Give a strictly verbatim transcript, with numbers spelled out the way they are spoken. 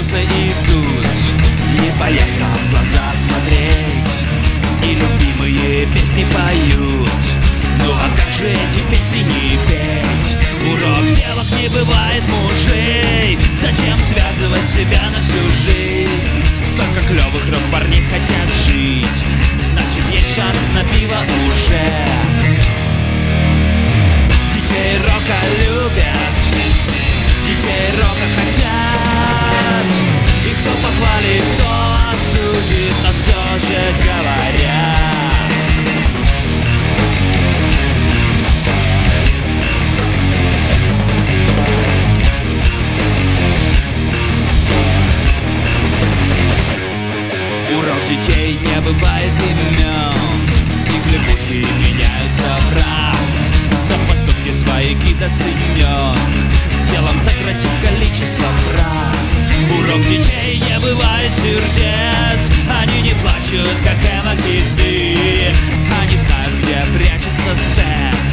смеются и идут, не боятся в глаза смотреть и любимые песни поют. Ну а как же эти песни не петь? Урок девок не бывает мужей. Зачем связывать себя на всю жизнь? Столько клёвых рок парней хотят жить, значит есть шанс на пиво уже. Детей рока любят, детей рока хотят. И кто похвалит, кто осудит, но все же говорят. Урок детей не бывает имен, их лягушки меняются в раз. За поступки свои недооценен, телом сократив количество фраз. Урок детей не бывает сердец, они не плачут, как эмо-киты. Они знают, где прячется секс,